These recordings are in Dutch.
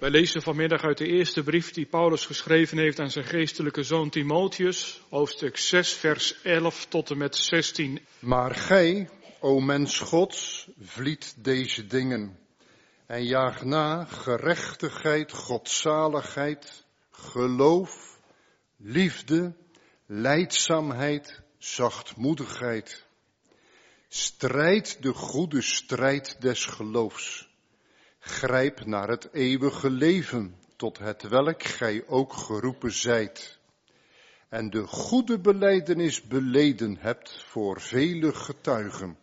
Wij lezen vanmiddag uit de eerste brief die Paulus geschreven heeft aan zijn geestelijke zoon Timotheus, hoofdstuk 6, vers 11 tot en met 16. Maar gij, o mens Gods, vliet deze dingen en jaag na gerechtigheid, godzaligheid, geloof, liefde, lijdzaamheid, zachtmoedigheid. Strijd de goede strijd des geloofs. Grijp naar het eeuwige leven, tot hetwelk gij ook geroepen zijt. En de goede belijdenis beleden hebt voor vele getuigen.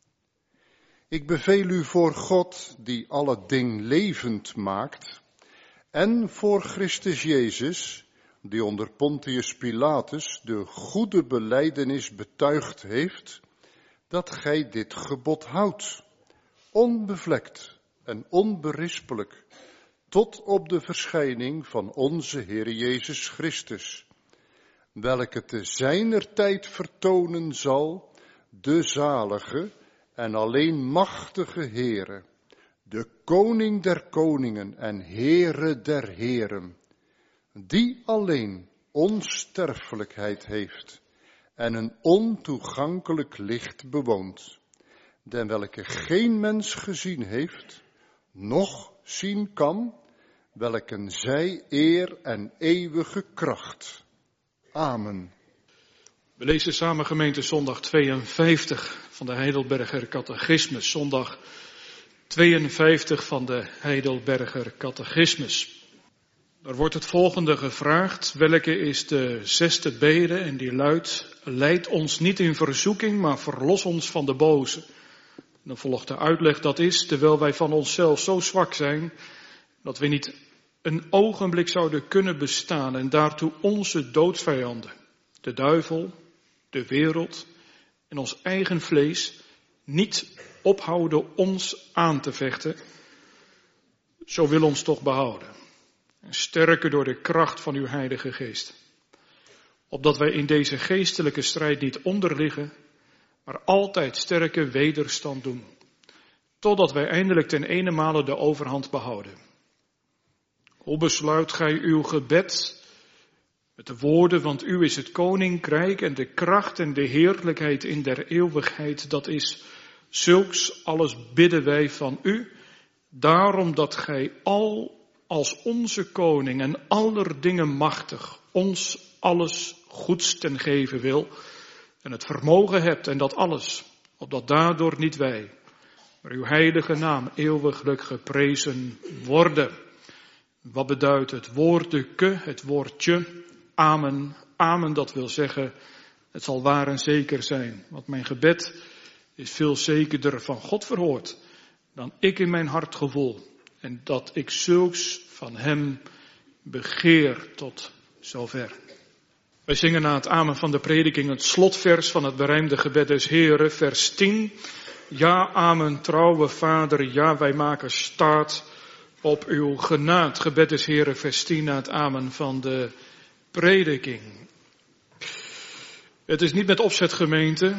Ik beveel u voor God, die alle ding levend maakt, en voor Christus Jezus, die onder Pontius Pilatus de goede belijdenis betuigd heeft, dat gij dit gebod houdt, onbevlekt en onberispelijk, tot op de verschijning van onze Heer Jezus Christus, welke te zijner tijd vertonen zal de zalige en alleen machtige Heere, de Koning der koningen en Heere der heren, die alleen onsterfelijkheid heeft en een ontoegankelijk licht bewoont, den welke geen mens gezien heeft, noch zien kan, welken zij eer en eeuwige kracht. Amen. We lezen samen gemeente zondag 52 van de Heidelberger Catechismus. Zondag 52 van de Heidelberger Catechismus. Er wordt het volgende gevraagd. Welke is de 6e bede? En die luidt: leid ons niet in verzoeking, maar verlos ons van de boze. Dan volgt de uitleg, dat is, terwijl wij van onszelf zo zwak zijn, dat we niet een ogenblik zouden kunnen bestaan en daartoe onze doodsvijanden, de duivel, de wereld en ons eigen vlees, niet ophouden ons aan te vechten, zo wil ons toch behouden. En sterker door de kracht van uw Heilige Geest. Opdat wij in deze geestelijke strijd niet onderliggen, maar altijd sterke wederstand doen. Totdat wij eindelijk ten enemale de overhand behouden. Hoe besluit gij uw gebed? Met de woorden, want u is het koninkrijk en de kracht en de heerlijkheid in der eeuwigheid. Dat is, zulks alles bidden wij van u. Daarom dat gij al als onze koning en aller dingen machtig ons alles goeds ten geven wil. En het vermogen hebt en dat alles, opdat daardoor niet wij, maar uw heilige naam eeuwiglijk geprezen worden. Wat beduidt het woordeke, het woordje, amen. Amen, dat wil zeggen, het zal waar en zeker zijn. Want mijn gebed is veel zekerder van God verhoord dan ik in mijn hart gevoel. En dat ik zulks van hem begeer tot zover. Wij zingen na het amen van de prediking het slotvers van het berijmde gebed des Heren, vers 10. Ja, amen, trouwe Vader, ja, wij maken staat op uw genaad. Gebed des Heren, vers 10, na het amen van de prediking. Het is niet met opzet, gemeente,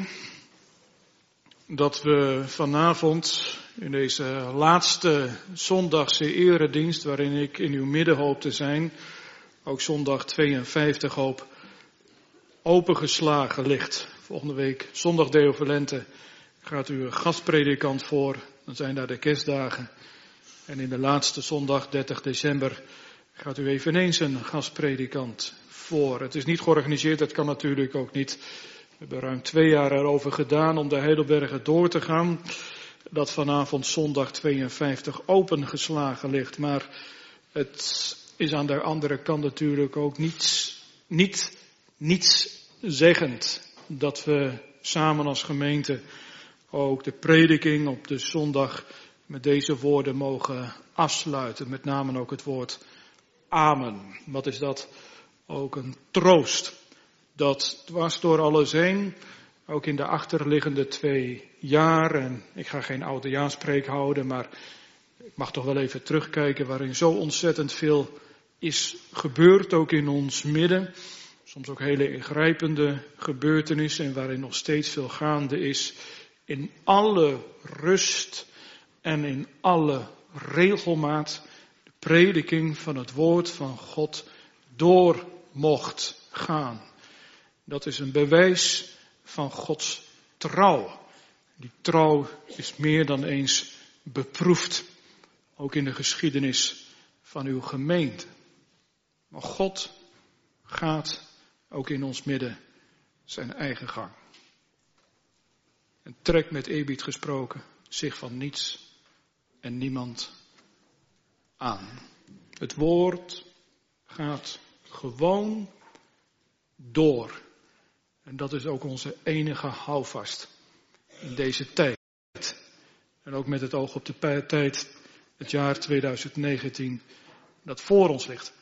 dat we vanavond in deze laatste zondagse eredienst, waarin ik in uw midden hoop te zijn, ook zondag 52 hoop, opengeslagen ligt. Volgende week, zondag Deo Volente, gaat u een gastpredikant voor. Dan zijn daar de kerstdagen. En in de laatste zondag, 30 december, gaat u eveneens een gastpredikant voor. Het is niet georganiseerd, dat kan natuurlijk ook niet. We hebben ruim 2 jaar erover gedaan om de Heidelbergen door te gaan. Dat vanavond zondag 52 opengeslagen ligt. Maar het is aan de andere kant natuurlijk ook niets zeggend dat we samen als gemeente ook de prediking op de zondag met deze woorden mogen afsluiten. Met name ook het woord amen. Wat is dat? Ook een troost. Dat dwars door alles heen, ook in de achterliggende 2 jaar, en ik ga geen oudejaarspreek houden, maar ik mag toch wel even terugkijken waarin zo ontzettend veel is gebeurd, ook in ons midden. Soms ook hele ingrijpende gebeurtenissen en waarin nog steeds veel gaande is. In alle rust en in alle regelmaat. De prediking van het woord van God door mocht gaan. Dat is een bewijs van Gods trouw. Die trouw is meer dan eens beproefd, ook in de geschiedenis van uw gemeente. Maar God gaat ook in ons midden zijn eigen gang. En trekt met eerbied gesproken zich van niets en niemand aan. Het woord gaat gewoon door. En dat is ook onze enige houvast in deze tijd. En ook met het oog op de tijd, het jaar 2019, dat voor ons ligt.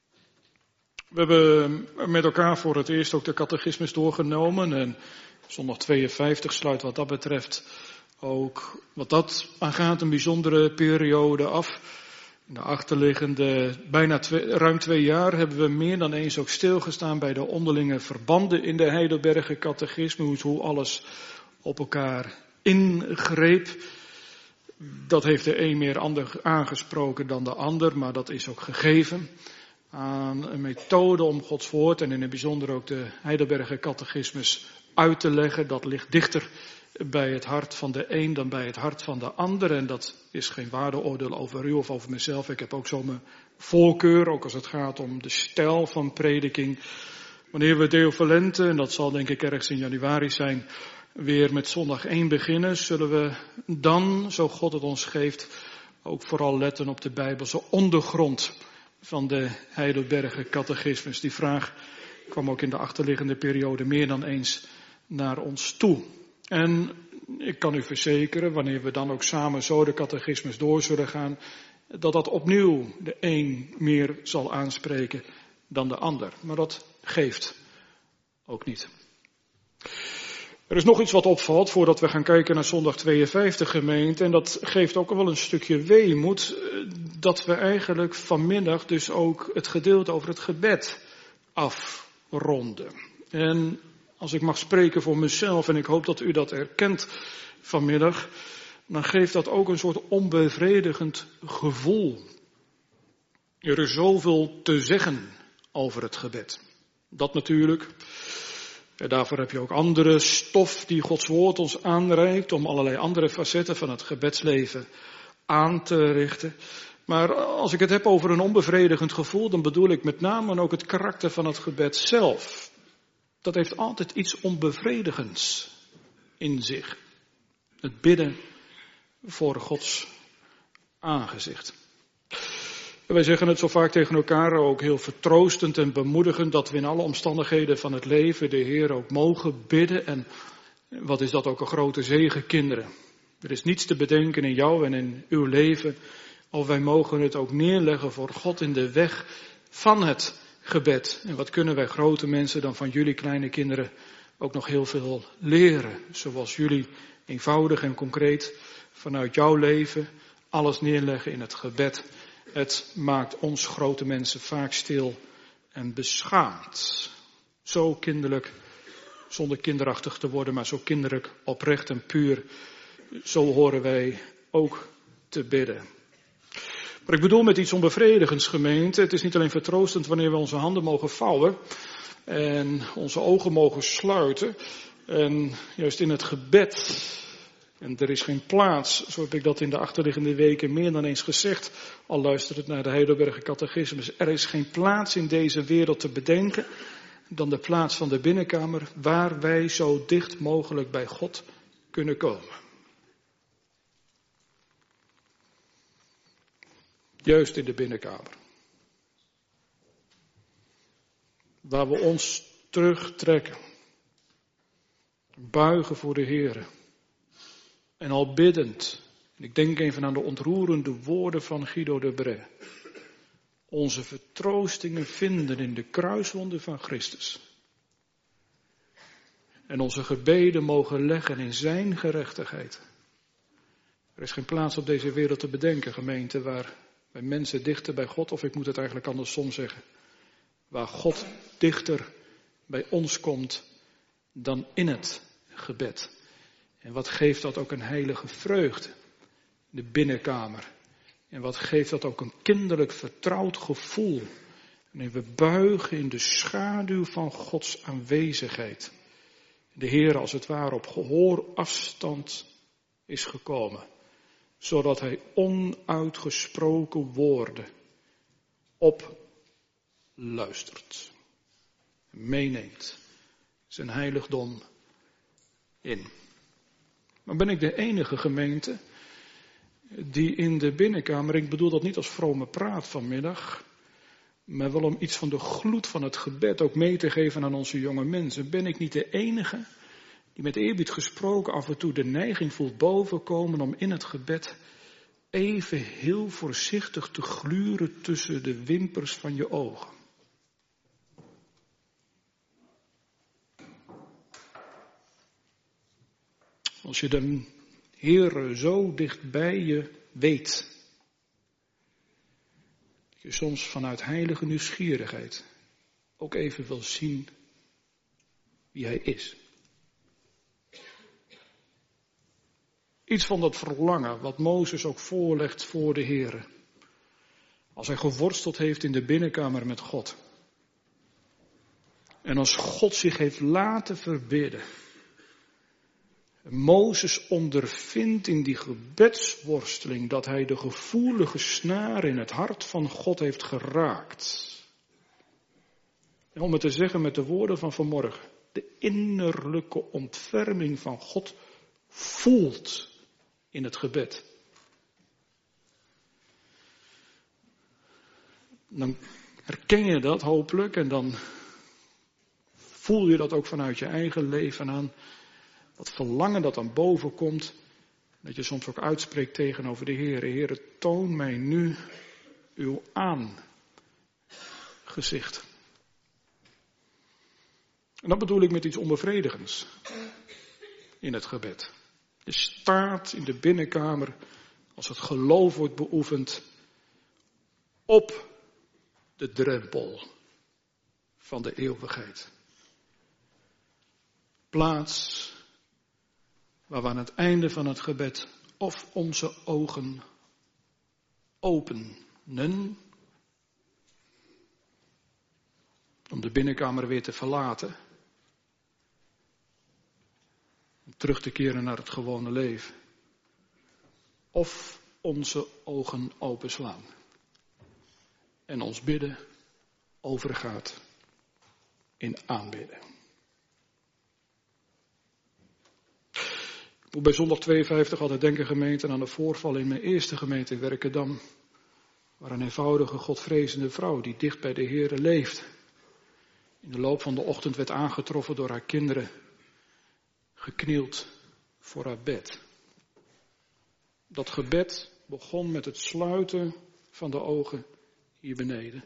We hebben met elkaar voor het eerst ook de catechismus doorgenomen. En zondag 52 sluit wat dat betreft ook wat dat aangaat een bijzondere periode af. In de achterliggende ruim 2 jaar hebben we meer dan eens ook stilgestaan bij de onderlinge verbanden in de Heidelberger catechismus. Hoe alles op elkaar ingreep. Dat heeft de een meer aangesproken dan de ander, maar dat is ook gegeven aan een methode om Gods woord en in het bijzonder ook de Heidelberger catechismus uit te leggen. Dat ligt dichter bij het hart van de een dan bij het hart van de ander. En dat is geen waardeoordeel over u of over mezelf. Ik heb ook zo mijn voorkeur, ook als het gaat om de stijl van prediking. Wanneer we Deo Volente, en dat zal denk ik ergens in januari zijn, weer met zondag 1 beginnen, zullen we dan, zo God het ons geeft, ook vooral letten op de Bijbelse ondergrond van de Heidelberger catechismus. Die vraag kwam ook in de achterliggende periode meer dan eens naar ons toe. En ik kan u verzekeren, wanneer we dan ook samen zo de catechismus door zullen gaan, dat dat opnieuw de een meer zal aanspreken dan de ander. Maar dat geeft ook niet. Er is nog iets wat opvalt voordat we gaan kijken naar zondag 52 gemeente. En dat geeft ook wel een stukje weemoed dat we eigenlijk vanmiddag dus ook het gedeelte over het gebed afronden. En als ik mag spreken voor mezelf, en ik hoop dat u dat erkent vanmiddag, dan geeft dat ook een soort onbevredigend gevoel. Er is zoveel te zeggen over het gebed. Dat natuurlijk. En daarvoor heb je ook andere stof die Gods woord ons aanreikt om allerlei andere facetten van het gebedsleven aan te richten. Maar als ik het heb over een onbevredigend gevoel, dan bedoel ik met name ook het karakter van het gebed zelf. Dat heeft altijd iets onbevredigends in zich. Het bidden voor Gods aangezicht. En wij zeggen het zo vaak tegen elkaar, ook heel vertroostend en bemoedigend, dat we in alle omstandigheden van het leven de Heer ook mogen bidden. En wat is dat ook een grote zegen, kinderen. Er is niets te bedenken in jou en in uw leven, of wij mogen het ook neerleggen voor God in de weg van het gebed. En wat kunnen wij grote mensen dan van jullie kleine kinderen ook nog heel veel leren. Zoals jullie eenvoudig en concreet vanuit jouw leven alles neerleggen in het gebed. Het maakt ons grote mensen vaak stil en beschaamd. Zo kinderlijk, zonder kinderachtig te worden, maar zo kinderlijk, oprecht en puur. Zo horen wij ook te bidden. Maar ik bedoel met iets onbevredigends, gemeente. Het is niet alleen vertroostend wanneer we onze handen mogen vouwen en onze ogen mogen sluiten. En juist in het gebed, en er is geen plaats, zo heb ik dat in de achterliggende weken meer dan eens gezegd, al luistert het naar de Heidelberger catechismus. Er is geen plaats in deze wereld te bedenken dan de plaats van de binnenkamer waar wij zo dicht mogelijk bij God kunnen komen. Juist in de binnenkamer. Waar we ons terugtrekken. Buigen voor de Heere. En al biddend. En ik denk even aan de ontroerende woorden van Guido de Brès. Onze vertroostingen vinden in de kruiswonden van Christus. En onze gebeden mogen leggen in zijn gerechtigheid. Er is geen plaats op deze wereld te bedenken, gemeente, waar bij mensen dichter bij God, of ik moet het eigenlijk andersom zeggen, waar God dichter bij ons komt dan in het gebed. En wat geeft dat ook een heilige vreugde, de binnenkamer En wat geeft dat ook een kinderlijk vertrouwd gevoel. Wanneer we buigen in de schaduw van Gods aanwezigheid. De Heer als het ware op gehoorafstand is gekomen. Zodat Hij onuitgesproken woorden opluistert. Meeneemt zijn heiligdom in. Maar ben ik de enige gemeente die in de binnenkamer, ik bedoel dat niet als vrome praat vanmiddag, maar wel om iets van de gloed van het gebed ook mee te geven aan onze jonge mensen. Ben ik niet de enige die met eerbied gesproken af en toe de neiging voelt bovenkomen om in het gebed even heel voorzichtig te gluren tussen de wimpers van je ogen? Als je de Heere zo dicht bij je weet, dat je soms vanuit heilige nieuwsgierigheid ook even wil zien wie Hij is. Iets van dat verlangen wat Mozes ook voorlegt voor de Heere. Als hij geworsteld heeft in de binnenkamer met God. En als God zich heeft laten verbidden. Mozes ondervindt in die gebedsworsteling dat hij de gevoelige snaar in het hart van God heeft geraakt. En om het te zeggen met de woorden van vanmorgen. De innerlijke ontferming van God voelt in het gebed. Dan herken je dat hopelijk en dan voel je dat ook vanuit je eigen leven aan. Dat verlangen dat dan boven komt. Dat je soms ook uitspreekt tegenover de Heer. Heere, toon mij nu uw aangezicht. En dat bedoel ik met iets onbevredigends in het gebed. Je staat in de binnenkamer, als het geloof wordt beoefend, op de drempel van de eeuwigheid. Plaats waar we aan het einde van het gebed of onze ogen openen om de binnenkamer weer te verlaten. Om terug te keren naar het gewone leven. Of onze ogen openslaan. En ons bidden overgaat in aanbidden. Ik moet bij zondag 52 altijd denken, gemeente, aan de voorvallen in mijn eerste gemeente in Werkendam. Waar een eenvoudige, godvrezende vrouw die dicht bij de Heere leeft. In de loop van de ochtend werd aangetroffen door haar kinderen. Geknield voor haar bed. Dat gebed begon met het sluiten van de ogen hier beneden.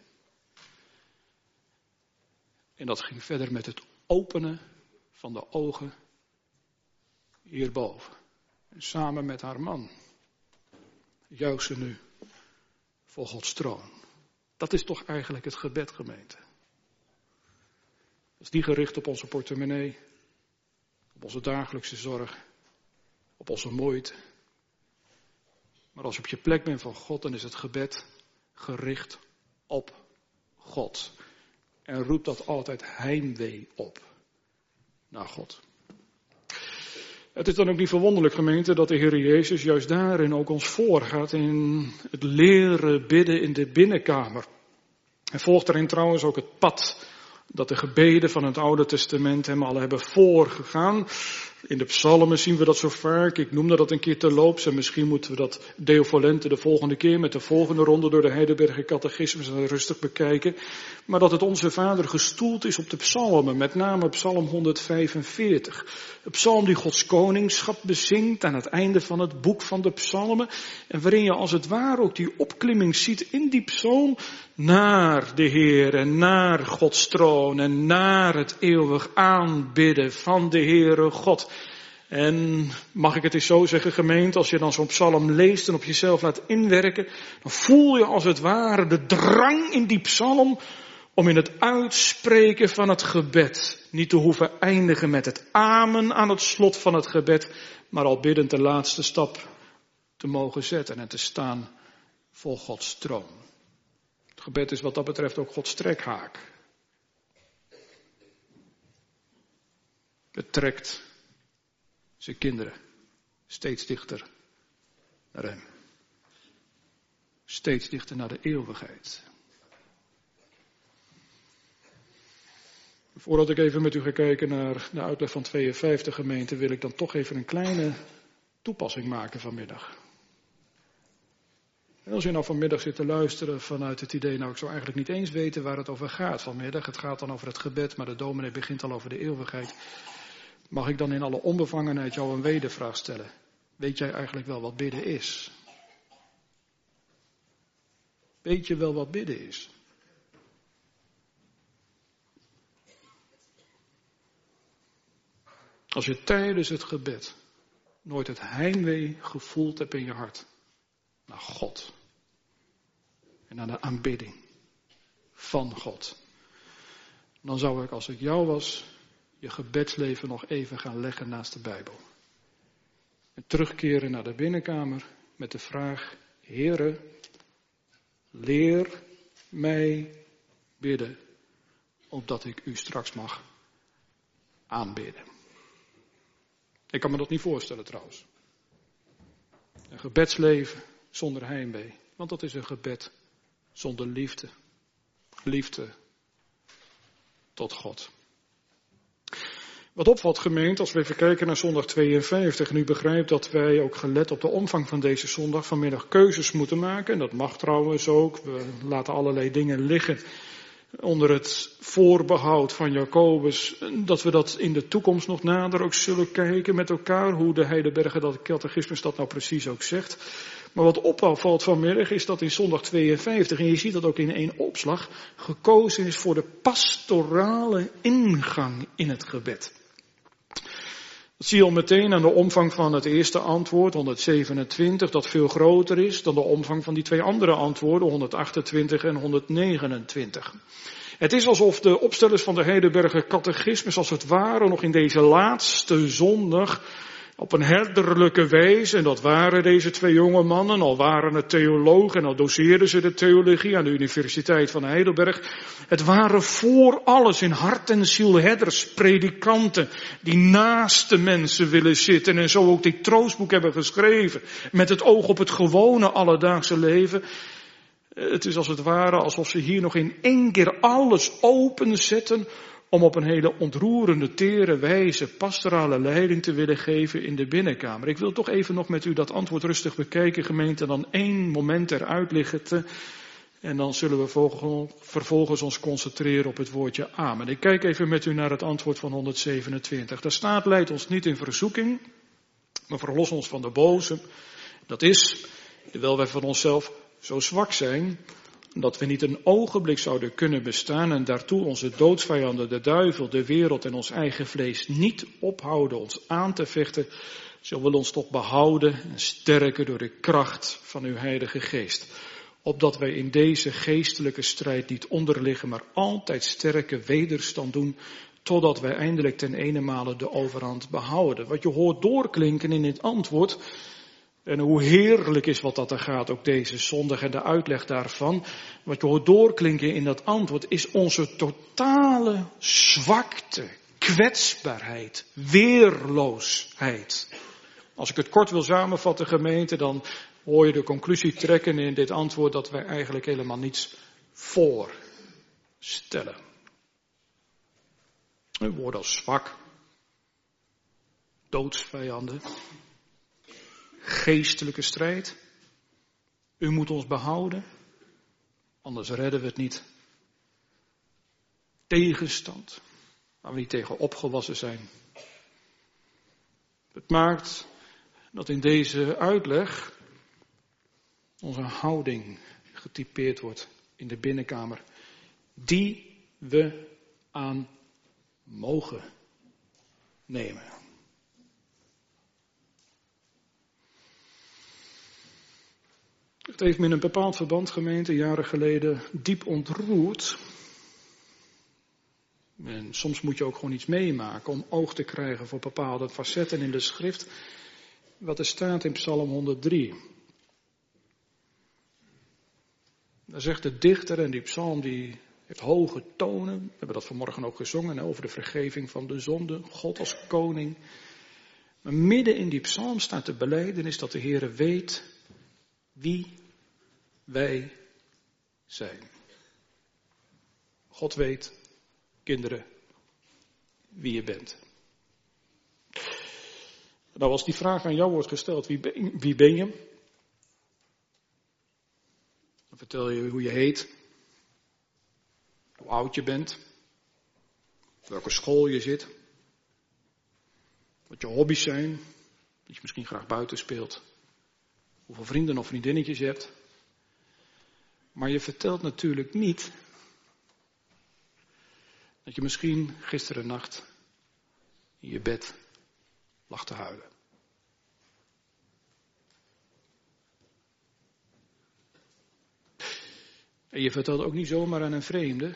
En dat ging verder met het openen van de ogen hierboven. En samen met haar man juicht ze nu voor Gods troon. Dat is toch eigenlijk het gebed, gemeente. Dat is niet gericht op onze portemonnee, op onze dagelijkse zorg, op onze moeite. Maar als je op je plek bent van God, dan is het gebed gericht op God. En roept dat altijd heimwee op naar God. Het is dan ook niet verwonderlijk, gemeente, dat de Heer Jezus juist daarin ook ons voorgaat in het leren bidden in de binnenkamer. Hij volgt daarin trouwens ook het pad dat de gebeden van het Oude Testament hem al hebben voorgegaan. In de psalmen zien we dat zo vaak. Ik noemde dat een keer terloops en misschien moeten we dat Deo Volente de volgende keer met de volgende ronde door de Heidelberger Catechismus rustig bekijken. Maar dat het Onze Vader gestoeld is op de psalmen, met name psalm 145. Een psalm die Gods koningschap bezingt aan het einde van het boek van de psalmen. En waarin je als het ware ook die opklimming ziet in die psalm naar de Heer en naar Gods troon en naar het eeuwig aanbidden van de Heere God. En mag ik het eens zo zeggen, gemeente, als je dan zo'n psalm leest en op jezelf laat inwerken, dan voel je als het ware de drang in die psalm om in het uitspreken van het gebed niet te hoeven eindigen met het amen aan het slot van het gebed, maar al biddend de laatste stap te mogen zetten en te staan voor Gods troon. Het gebed is wat dat betreft ook Gods trekhaak. Het trekt zijn kinderen steeds dichter naar hem. Steeds dichter naar de eeuwigheid. Voordat ik even met u ga kijken naar de uitleg van 52 gemeenten, wil ik dan toch even een kleine toepassing maken vanmiddag. En als u nou vanmiddag zit te luisteren vanuit het idee, nou ik zou eigenlijk niet eens weten waar het over gaat vanmiddag. Het gaat dan over het gebed, maar de dominee begint al over de eeuwigheid. Mag ik dan in alle onbevangenheid jou een wedervraag stellen? Weet jij eigenlijk wel wat bidden is? Weet je wel wat bidden is? Als je tijdens het gebed nooit het heimwee gevoeld hebt in je hart naar God en naar de aanbidding van God, dan zou ik, als ik jou was, je gebedsleven nog even gaan leggen naast de Bijbel. En terugkeren naar de binnenkamer met de vraag: Heere, leer mij bidden, opdat ik u straks mag aanbidden. Ik kan me dat niet voorstellen trouwens. Een gebedsleven zonder heimwee, want dat is een gebed zonder liefde. Liefde tot God. Wat opvalt, gemeente, als we even kijken naar zondag 52, en u begrijpt dat wij ook gelet op de omvang van deze zondag vanmiddag keuzes moeten maken. En dat mag trouwens ook. We laten allerlei dingen liggen onder het voorbehoud van Jacobus, dat we dat in de toekomst nog nader ook zullen kijken met elkaar, hoe de Heidelberger Catechismus dat nou precies ook zegt. Maar wat opvalt vanmiddag is dat in zondag 52, en je ziet dat ook in één opslag, gekozen is voor de pastorale ingang in het gebed. Dat zie je al meteen aan de omvang van het eerste antwoord, 127, dat veel groter is dan de omvang van die twee andere antwoorden, 128 en 129. Het is alsof de opstellers van de Heidelberger Catechismus als het ware nog in deze laatste zondag op een herderlijke wijze, en dat waren deze twee jonge mannen, al waren het theologen en al doseerden ze de theologie aan de Universiteit van Heidelberg. Het waren voor alles in hart en ziel herders, predikanten, die naast de mensen willen zitten en zo ook dit troostboek hebben geschreven, met het oog op het gewone alledaagse leven. Het is als het ware alsof ze hier nog in één keer alles openzetten om op een hele ontroerende, tere wijze pastorale leiding te willen geven in de binnenkamer. Ik wil toch even nog met u dat antwoord rustig bekijken, gemeente, en dan één moment eruit lichten. En dan zullen we vervolgens ons concentreren op het woordje amen. Ik kijk even met u naar het antwoord van 127. Daar staat: leid ons niet in verzoeking, maar verlos ons van de boze. Dat is, terwijl wij van onszelf zo zwak zijn, dat we niet een ogenblik zouden kunnen bestaan en daartoe onze doodsvijanden, de duivel, de wereld en ons eigen vlees niet ophouden ons aan te vechten, zo wil ons toch behouden en sterken door de kracht van uw Heilige Geest. Opdat wij in deze geestelijke strijd niet onderliggen, maar altijd sterke wederstand doen, totdat wij eindelijk ten enemale de overhand behouden. Wat je hoort doorklinken in dit antwoord, en hoe heerlijk is wat dat er gaat, ook deze zondag en de uitleg daarvan. Wat je hoort doorklinken in dat antwoord is onze totale zwakte, kwetsbaarheid, weerloosheid. Als ik het kort wil samenvatten, gemeente, dan hoor je de conclusie trekken in dit antwoord dat wij eigenlijk helemaal niets voorstellen. Een woord als zwak, doodsvijanden, geestelijke strijd. U moet ons behouden, anders redden we het niet. Tegenstand, waar we niet tegen opgewassen zijn. Het maakt dat in deze uitleg onze houding getypeerd wordt in de binnenkamer, die we aan mogen nemen. Het heeft me in een bepaald verband, gemeente, jaren geleden diep ontroerd. En soms moet je ook gewoon iets meemaken om oog te krijgen voor bepaalde facetten in de schrift. Wat er staat in Psalm 103. Dan zegt de dichter, en die psalm die heeft hoge tonen. We hebben dat vanmorgen ook gezongen over de vergeving van de zonde. God als koning. Maar midden in die psalm staat de belijdenis dat de Heere weet wie wij zijn. God weet, kinderen, wie je bent. Nou, als die vraag aan jou wordt gesteld, wie ben je? Dan vertel je hoe je heet, hoe oud je bent, welke school je zit, wat je hobby's zijn, dat je misschien graag buiten speelt, hoeveel vrienden of vriendinnetjes je hebt. Maar je vertelt natuurlijk niet dat je misschien gisteren nacht in je bed lag te huilen. En je vertelt ook niet zomaar aan een vreemde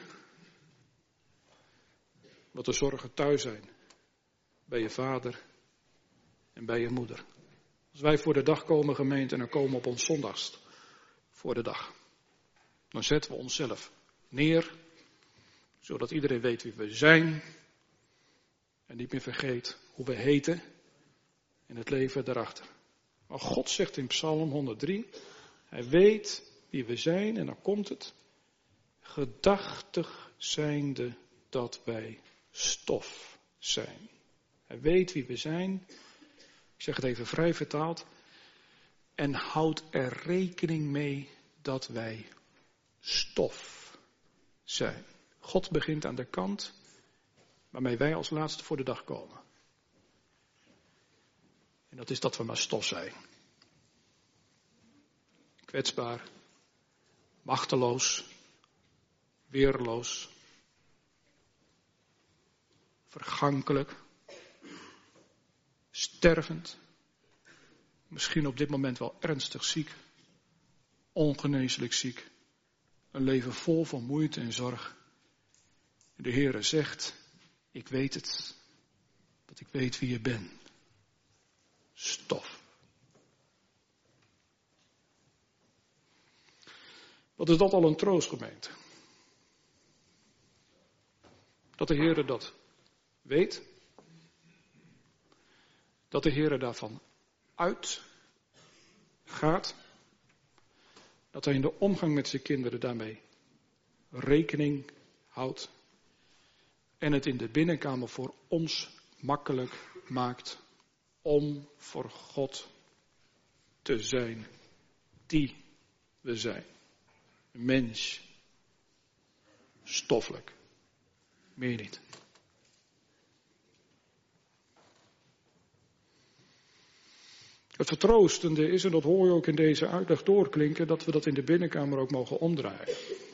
wat de zorgen thuis zijn. Bij je vader en bij je moeder. Als wij voor de dag komen, gemeente, en dan komen we op ons zondagst voor de dag. Dan zetten we onszelf neer, zodat iedereen weet wie we zijn. En niet meer vergeet hoe we heten en het leven daarachter. Maar God zegt in Psalm 103, hij weet wie we zijn en dan komt het. Gedachtig zijnde dat wij stof zijn. Hij weet wie we zijn. Ik zeg het even vrij vertaald. En houdt er rekening mee dat wij stof zijn. God begint aan de kant waarmee wij als laatste voor de dag komen. En dat is dat we maar stof zijn. Kwetsbaar, machteloos, weerloos, vergankelijk, stervend, misschien op dit moment wel ernstig ziek, ongeneeslijk ziek, een leven vol van moeite en zorg. De Heere zegt, ik weet het, dat ik weet wie je bent. Stof. Wat is dat al een troost, gemeente? Dat de Heere dat weet. Dat de Heere daarvan uitgaat. Dat hij in de omgang met zijn kinderen daarmee rekening houdt. En het in de binnenkamer voor ons makkelijk maakt om voor God te zijn die we zijn. Mens. Stoffelijk. Meer niet. Het vertroostende is, en dat hoor je ook in deze uitleg doorklinken, dat we dat in de binnenkamer ook mogen omdraaien.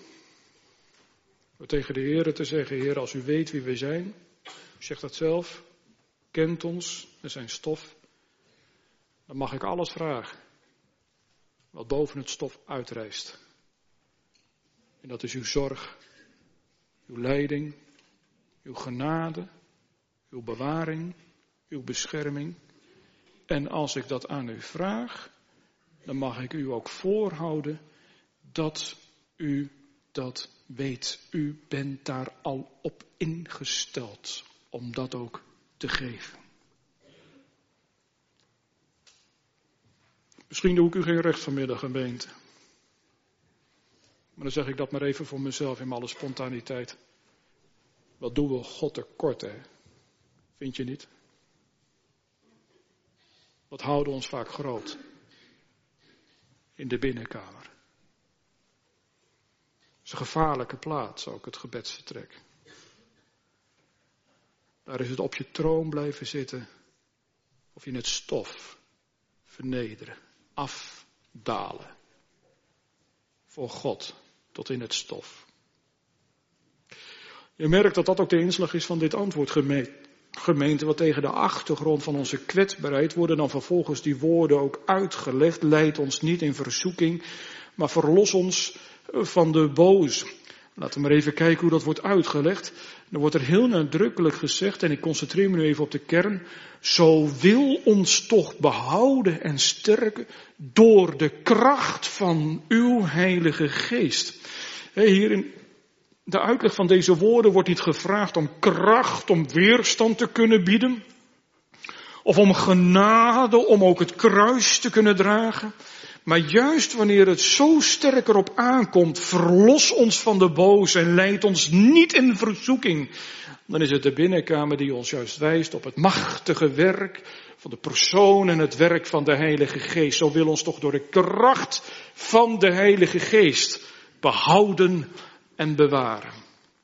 Door tegen de Heer te zeggen, Heer, als u weet wie we zijn, u zegt dat zelf, kent ons, we zijn stof, dan mag ik alles vragen wat boven het stof uitrijst. En dat is uw zorg, uw leiding, uw genade, uw bewaring, uw bescherming. En als ik dat aan u vraag, dan mag ik u ook voorhouden dat u dat weet. U bent daar al op ingesteld om dat ook te geven. Misschien doe ik u geen recht vanmiddag, gemeente. Maar dan zeg ik dat maar even voor mezelf in alle spontaniteit. Wat doen we God tekort, hè? Vind je niet? Wat houden ons vaak groot in de binnenkamer. Het is een gevaarlijke plaats, ook het gebedsvertrek. Daar is het op je troon blijven zitten of in het stof vernederen, afdalen. Voor God tot in het stof. Je merkt dat dat ook de inslag is van dit antwoord, gemeente, wat tegen de achtergrond van onze kwetsbaarheid worden dan vervolgens die woorden ook uitgelegd. Leid ons niet in verzoeking, maar verlos ons van de boze. Laten we maar even kijken hoe dat wordt uitgelegd. Dan wordt er heel nadrukkelijk gezegd, en ik concentreer me nu even op de kern. Zo wil ons toch behouden en sterken door de kracht van uw Heilige Geest. Hier in de uitleg van deze woorden wordt niet gevraagd om kracht, om weerstand te kunnen bieden. Of om genade, om ook het kruis te kunnen dragen. Maar juist wanneer het zo sterk erop aankomt, verlos ons van de boze en leid ons niet in verzoeking. Dan is het de binnenkamer die ons juist wijst op het machtige werk van de persoon en het werk van de Heilige Geest. Zo wil ons toch door de kracht van de Heilige Geest behouden en bewaren.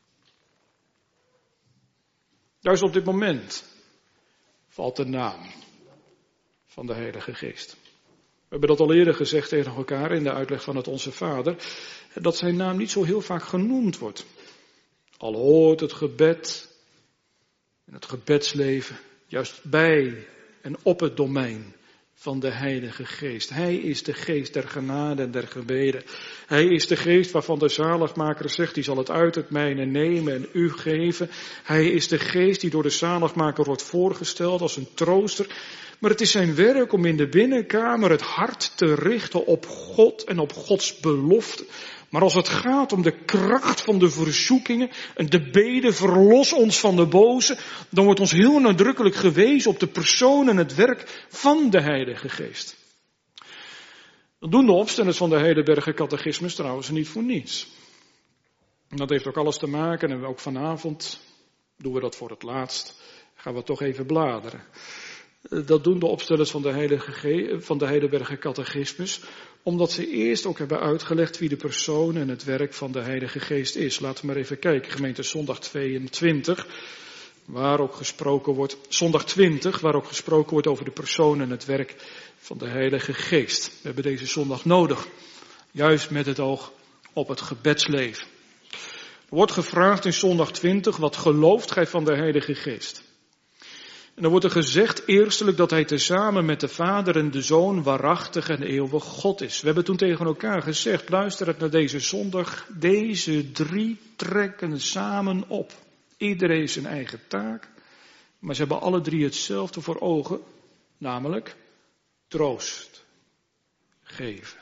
Juist op dit moment valt de naam van de Heilige Geest. We hebben dat al eerder gezegd tegen elkaar in de uitleg van het Onze Vader, dat zijn naam niet zo heel vaak genoemd wordt. Al hoort het gebed en het gebedsleven juist bij en op het domein van de Heilige Geest. Hij is de geest der genade en der gebeden. Hij is de geest waarvan de zaligmaker zegt, die zal het uit het mijne nemen en u geven. Hij is de geest die door de zaligmaker wordt voorgesteld als een trooster. Maar het is zijn werk om in de binnenkamer het hart te richten op God en op Gods belofte. Maar als het gaat om de kracht van de verzoekingen en de bede verlos ons van de boze, dan wordt ons heel nadrukkelijk gewezen op de persoon en het werk van de Heilige Geest. Dat doen de opstellers van de Heidelberger Catechismus trouwens niet voor niets. En dat heeft ook alles te maken, en ook vanavond doen we dat voor het laatst, gaan we toch even bladeren. Dat doen de opstellers van de Heidelberger Catechismus, omdat ze eerst ook hebben uitgelegd wie de persoon en het werk van de Heilige Geest is. Laten we maar even kijken, gemeente zondag 22, waar ook gesproken wordt, zondag 20, waar ook gesproken wordt over de persoon en het werk van de Heilige Geest. We hebben deze zondag nodig, juist met het oog op het gebedsleven. Er wordt gevraagd in zondag 20, wat gelooft gij van de Heilige Geest? En dan wordt er gezegd eerstelijk dat hij tezamen met de Vader en de Zoon waarachtig en eeuwig God is. We hebben toen tegen elkaar gezegd, luister naar deze zondag, deze drie trekken samen op. Iedereen zijn eigen taak, maar ze hebben alle drie hetzelfde voor ogen, namelijk troost geven.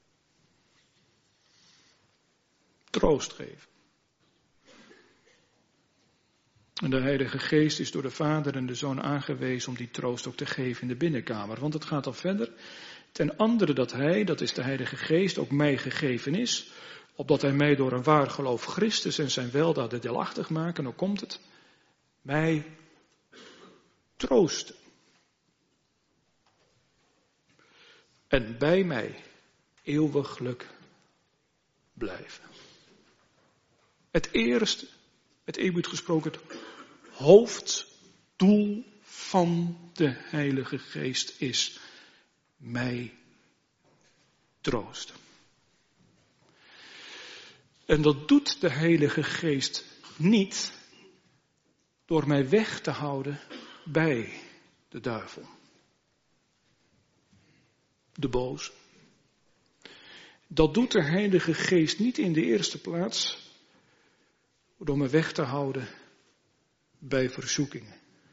Troost geven. En de Heilige Geest is door de Vader en de Zoon aangewezen om die troost ook te geven in de binnenkamer. Want het gaat dan verder. Ten andere dat Hij, dat is de Heilige Geest, ook mij gegeven is. Opdat Hij mij door een waar geloof Christus en zijn weldaden deelachtig maakt. En hoe komt het? Mij troosten. En bij mij eeuwiglijk blijven. Het eerste, het eerbied gesproken, het hoofddoel van de Heilige Geest is mij troosten. En dat doet de Heilige Geest niet door mij weg te houden bij de duivel, de boze. Dat doet de Heilige Geest niet in de eerste plaats door me weg te houden bij verzoekingen.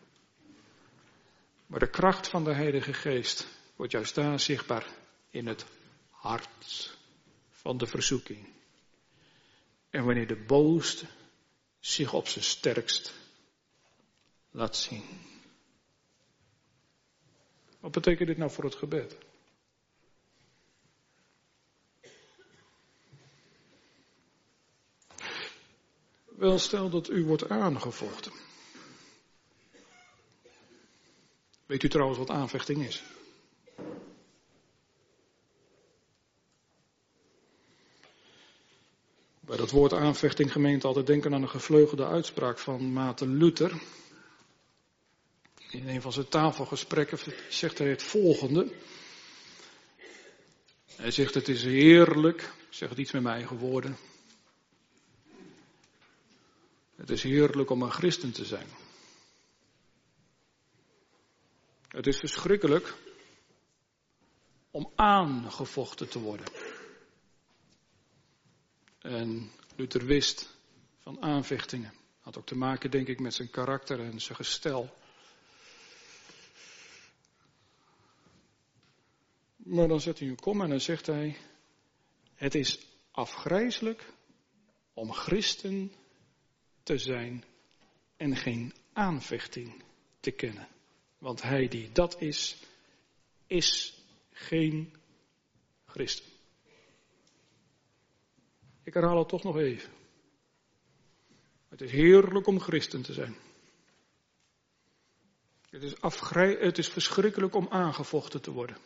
Maar de kracht van de Heilige Geest wordt juist daar zichtbaar in het hart van de verzoeking. En wanneer de boosste zich op zijn sterkst laat zien. Wat betekent dit nou voor het gebed? Wel, stel dat u wordt aangevochten. Weet u trouwens wat aanvechting is? Bij dat woord aanvechting, gemeente, altijd denken aan een gevleugelde uitspraak van Maarten Luther. In een van zijn tafelgesprekken zegt hij het volgende. Hij zegt, het is heerlijk, ik zeg het iets met mijn eigen woorden. Het is heerlijk om een christen te zijn. Het is verschrikkelijk om aangevochten te worden. En Luther wist van aanvechtingen. Had ook te maken, denk ik, met zijn karakter en zijn gestel. Maar dan zet hij een komma en dan zegt hij: het is afgrijselijk om christen te zijn en geen aanvechting te kennen. Want hij die dat is geen christen. Ik herhaal het toch nog even. Het is heerlijk om christen te zijn. Het is verschrikkelijk om aangevochten te worden.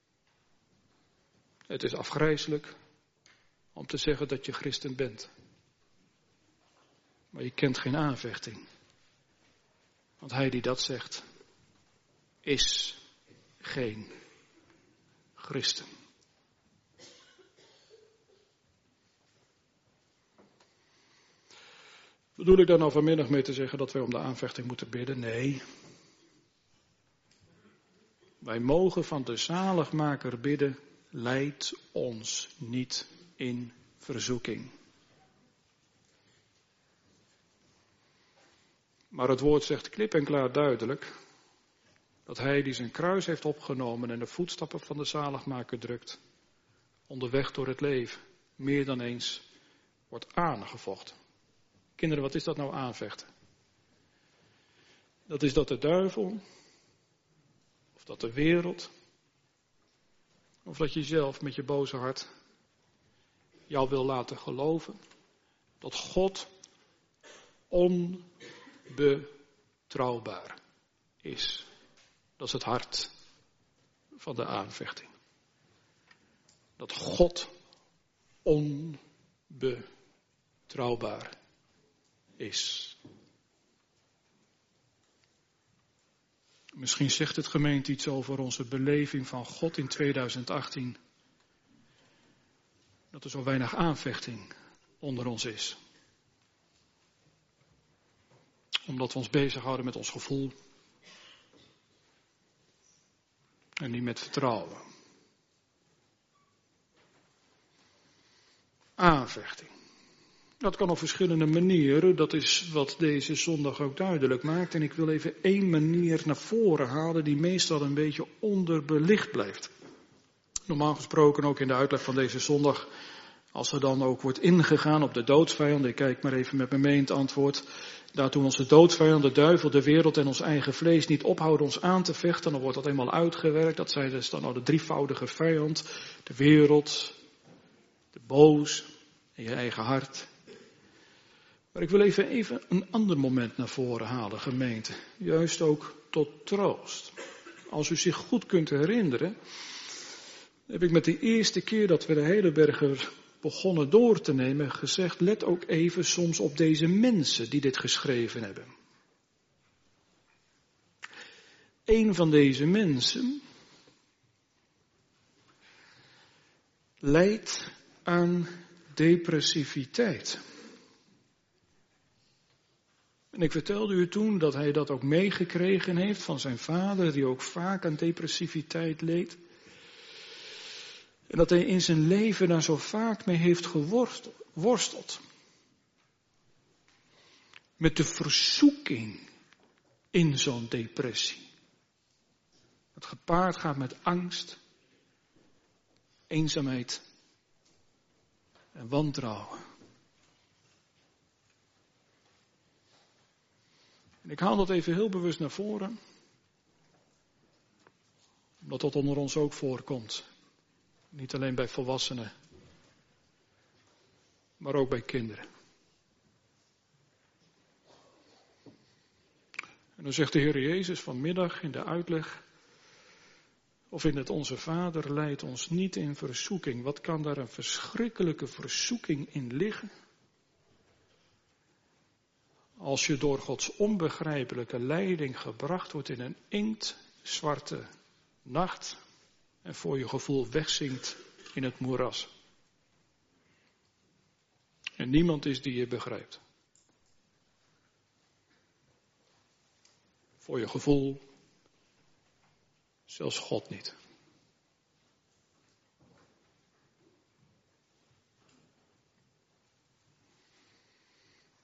Het is afgrijselijk om te zeggen dat je christen bent. Maar je kent geen aanvechting. Want hij die dat zegt, is geen christen. Bedoel ik daar nou vanmiddag mee te zeggen dat wij om de aanvechting moeten bidden? Nee. Wij mogen van de zaligmaker bidden: leid ons niet in verzoeking. Maar het woord zegt klip en klaar duidelijk dat hij die zijn kruis heeft opgenomen en de voetstappen van de zaligmaker drukt, onderweg door het leven meer dan eens wordt aangevochten. Kinderen, wat is dat nou aanvechten? Dat is dat de duivel, of dat de wereld, of dat je zelf met je boze hart jou wil laten geloven dat God onbetrouwbaar is. Dat is het hart van de aanvechting. Dat God onbetrouwbaar is. Misschien zegt het gemeente iets over onze beleving van God in 2018. Dat er zo weinig aanvechting onder ons is. Omdat we ons bezighouden met ons gevoel. En niet met vertrouwen. Aanvechting. Dat kan op verschillende manieren. Dat is wat deze zondag ook duidelijk maakt. En ik wil even één manier naar voren halen die meestal een beetje onderbelicht blijft. Normaal gesproken ook in de uitleg van deze zondag. Als er dan ook wordt ingegaan op de doodsvijand. Ik kijk maar even met me mee in het antwoord. Daartoe onze doodsvijand, de duivel, de wereld en ons eigen vlees niet ophouden ons aan te vechten. Dan wordt dat eenmaal uitgewerkt. Dat zijn dus dan nou de drievoudige vijand. De wereld, de boos en je eigen hart. Maar ik wil even een ander moment naar voren halen, gemeente. Juist ook tot troost. Als u zich goed kunt herinneren, heb ik met de eerste keer dat we de Heidelberger begonnen door te nemen gezegd: let ook even soms op deze mensen die dit geschreven hebben. Een van deze mensen lijdt aan depressiviteit. En ik vertelde u toen dat hij dat ook meegekregen heeft van zijn vader, die ook vaak aan depressiviteit leed. En dat hij in zijn leven daar zo vaak mee heeft geworsteld. Met de verzoeking in zo'n depressie. Het gepaard gaat met angst, eenzaamheid en wantrouwen. En ik haal dat even heel bewust naar voren. Omdat dat onder ons ook voorkomt. Niet alleen bij volwassenen. Maar ook bij kinderen. En dan zegt de Heer Jezus vanmiddag in de uitleg. Of in het Onze Vader leidt ons niet in verzoeking. Wat kan daar een verschrikkelijke verzoeking in liggen? Als je door Gods onbegrijpelijke leiding gebracht wordt in een inktzwarte nacht en voor je gevoel wegzinkt in het moeras. En niemand is die je begrijpt. Voor je gevoel, zelfs God niet.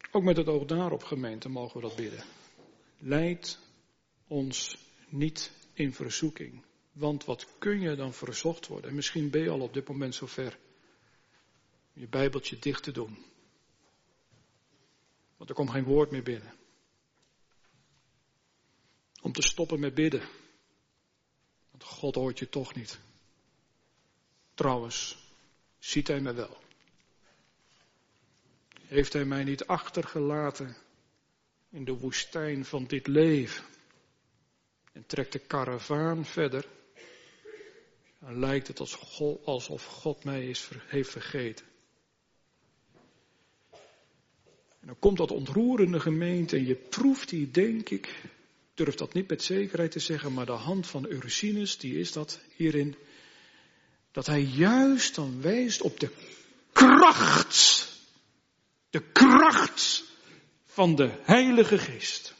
Ook met het oog daarop, gemeente, mogen we dat bidden. Leid ons niet in verzoeking. Want wat kun je dan verzocht worden? En misschien ben je al op dit moment zover om je Bijbeltje dicht te doen. Want er komt geen woord meer binnen. Om te stoppen met bidden. Want God hoort je toch niet. Trouwens, ziet hij me wel. Heeft hij mij niet achtergelaten in de woestijn van dit leven? En trekt de karavaan verder. Dan lijkt het alsof God mij heeft vergeten. En dan komt dat ontroerende, gemeente en je proeft die, denk ik, durf dat niet met zekerheid te zeggen, maar de hand van Ursinus, die is dat hierin, dat hij juist dan wijst op de kracht van de Heilige Geest.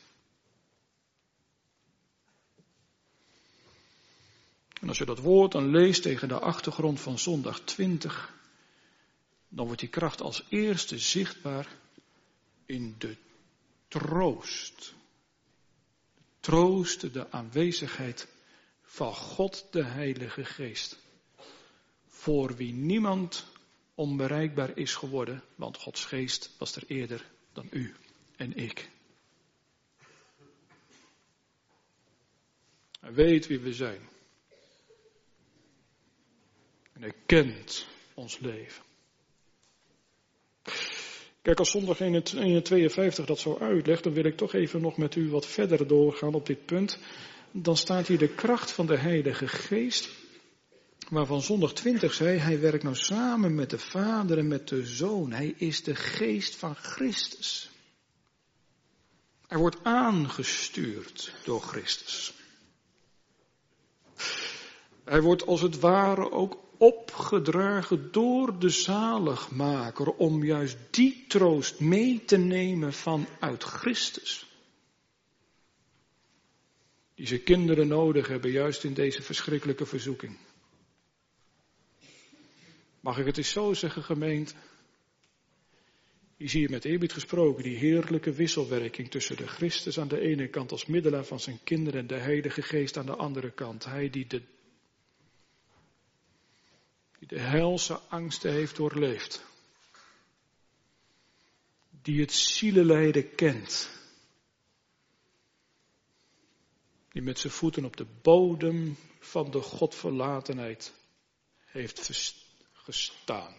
En als je dat woord dan leest tegen de achtergrond van zondag 20, dan wordt die kracht als eerste zichtbaar in de troost. Troost, de aanwezigheid van God de Heilige Geest. Voor wie niemand onbereikbaar is geworden, want Gods Geest was er eerder dan u en ik. Hij weet wie we zijn. En hij kent ons leven. Kijk, als zondag 51 dat zo uitlegt, dan wil ik toch even nog met u wat verder doorgaan op dit punt. Dan staat hier de kracht van de Heilige Geest, waarvan zondag 20 zei, hij werkt nou samen met de Vader en met de Zoon. Hij is de Geest van Christus. Hij wordt aangestuurd door Christus. Hij wordt als het ware ook opgedragen door de zaligmaker om juist die troost mee te nemen vanuit Christus. Die zijn kinderen nodig hebben, juist in deze verschrikkelijke verzoeking. Mag ik het eens zo zeggen, gemeente? Hier zie je met eerbied gesproken die heerlijke wisselwerking tussen de Christus aan de ene kant als middelaar van zijn kinderen en de Heilige Geest aan de andere kant. Hij die de helse angsten heeft doorleefd. Die het zielelijden kent. Die met zijn voeten op de bodem van de godverlatenheid heeft gestaan.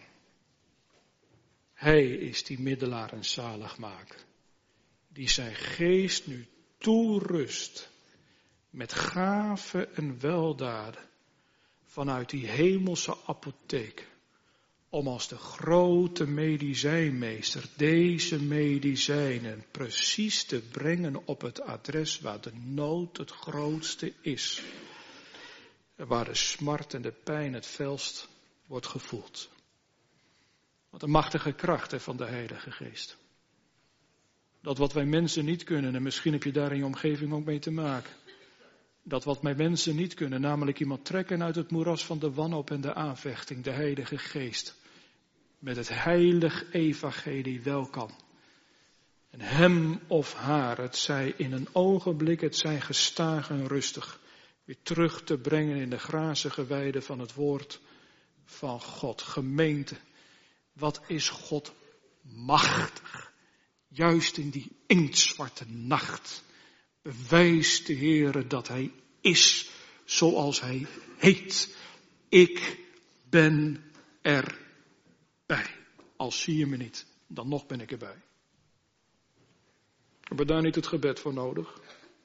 Hij is die middelaar en zaligmaker. Die zijn geest nu toerust met gaven en weldaden. Vanuit die hemelse apotheek, om als de grote medicijnmeester deze medicijnen precies te brengen op het adres waar de nood het grootste is. En waar de smart en de pijn het felst wordt gevoeld. Wat een machtige kracht van de Heilige Geest. Dat wat wij mensen niet kunnen, en misschien heb je daar in je omgeving ook mee te maken. Dat wat wij mensen niet kunnen, namelijk iemand trekken uit het moeras van de wanhoop en de aanvechting, de Heilige Geest, met het heilig evangelie wel kan. En hem of haar, het zij in een ogenblik, het zij gestaag en rustig, weer terug te brengen in de grazige weide van het woord van God. Gemeente, wat is God machtig, juist in die inktzwarte nacht. Bewijst de Heere dat hij is zoals hij heet. Ik ben erbij. Al zie je me niet, dan nog ben ik erbij. Hebben we daar niet het gebed voor nodig?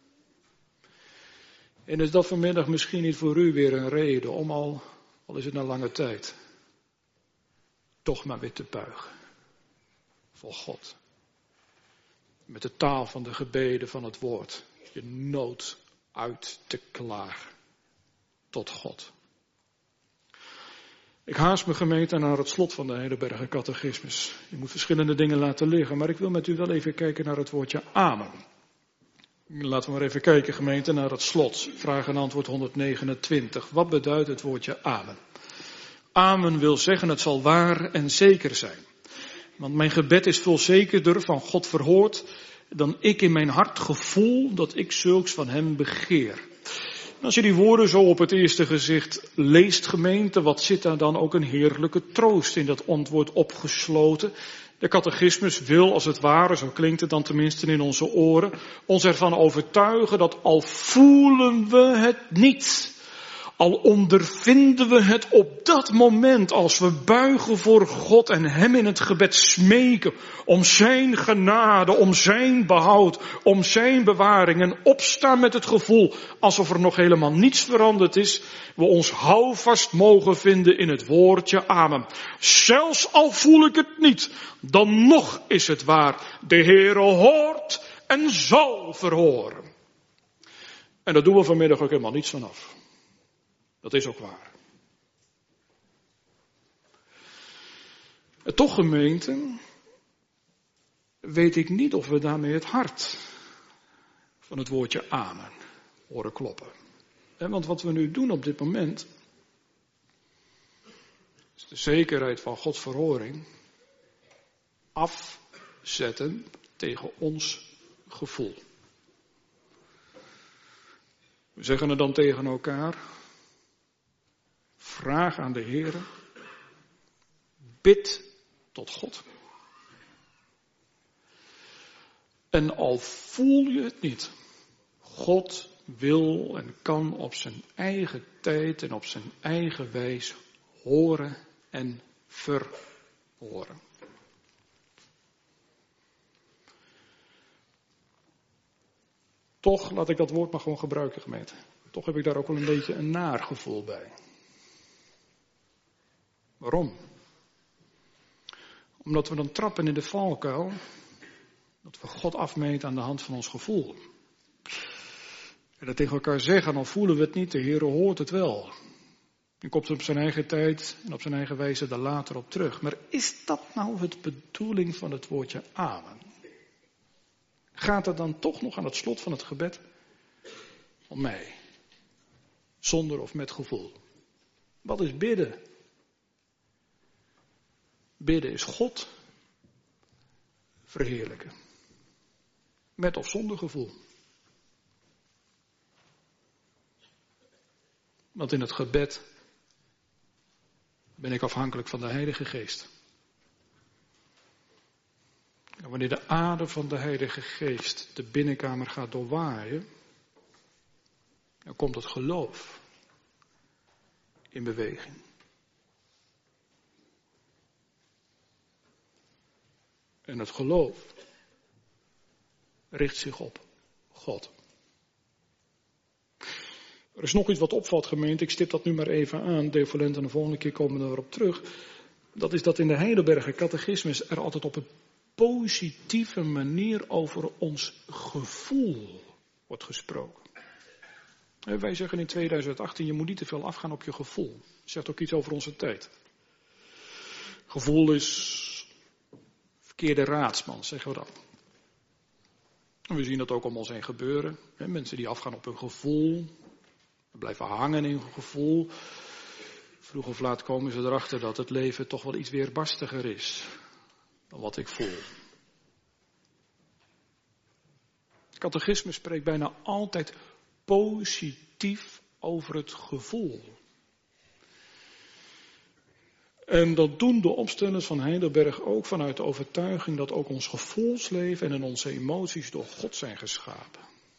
En is dat vanmiddag misschien niet voor u weer een reden om al is het na lange tijd, toch maar weer te buigen voor God. Met de taal van de gebeden van het woord. Je nood uit te klagen. Tot God. Ik haast me, gemeente, naar het slot van de Heidelberger Catechismus. Je moet verschillende dingen laten liggen. Maar ik wil met u wel even kijken naar het woordje amen. Laten we maar even kijken, gemeente, naar het slot. Vraag en antwoord 129. Wat beduidt het woordje amen? Amen wil zeggen het zal waar en zeker zijn. Want mijn gebed is veel zekerder van God verhoord dan ik in mijn hart gevoel dat ik zulks van hem begeer. En als je die woorden zo op het eerste gezicht leest, gemeente, wat zit daar dan ook een heerlijke troost in dat antwoord opgesloten. De catechismus wil als het ware, zo klinkt het dan tenminste in onze oren, ons ervan overtuigen dat al voelen we het niet, al ondervinden we het op dat moment als we buigen voor God en hem in het gebed smeken om zijn genade, om zijn behoud, om zijn bewaring en opstaan met het gevoel alsof er nog helemaal niets veranderd is, we ons houvast mogen vinden in het woordje amen. Zelfs al voel ik het niet, dan nog is het waar. De Heere hoort en zal verhoren. En daar doen we vanmiddag ook helemaal niets vanaf. Dat is ook waar. En toch, gemeente, weet ik niet of we daarmee het hart van het woordje amen horen kloppen. Want wat we nu doen op dit moment, is de zekerheid van Gods verhoring afzetten tegen ons gevoel. We zeggen er dan tegen elkaar: vraag aan de Heere, bid tot God. En al voel je het niet, God wil en kan op zijn eigen tijd en op zijn eigen wijs horen en verhoren. Toch, laat ik dat woord maar gewoon gebruiken, gemeente. Toch heb ik daar ook wel een beetje een naar gevoel bij. Waarom? Omdat we dan trappen in de valkuil dat we God afmeten aan de hand van ons gevoel. En dat tegen elkaar zeggen, al voelen we het niet, de Heere hoort het wel. En komt er op zijn eigen tijd en op zijn eigen wijze daar later op terug. Maar is dat nou het bedoeling van het woordje amen? Gaat het dan toch nog aan het slot van het gebed om mij? Zonder of met gevoel. Wat is bidden? Bidden is God verheerlijken. Met of zonder gevoel. Want in het gebed ben ik afhankelijk van de Heilige Geest. En wanneer de adem van de Heilige Geest de binnenkamer gaat doorwaaien, dan komt het geloof in beweging. En het geloof richt zich op God. Er is nog iets wat opvalt, gemeente. Ik stip dat nu maar even aan. Devolent en de volgende keer komen we erop terug. Dat is dat in de Heidelberger catechismus er altijd op een positieve manier over ons gevoel wordt gesproken. Wij zeggen in 2018, je moet niet te veel afgaan op je gevoel. Dat zegt ook iets over onze tijd. Gevoel is verkeerde raadsman, zeggen we dan. En we zien dat ook om ons heen gebeuren. Mensen die afgaan op hun gevoel, blijven hangen in hun gevoel. Vroeg of laat komen ze erachter dat het leven toch wel iets weerbarstiger is dan wat ik voel. Het catechisme spreekt bijna altijd positief over het gevoel. En dat doen de opstellers van Heidelberg ook vanuit de overtuiging dat ook ons gevoelsleven en onze emoties door God zijn geschapen.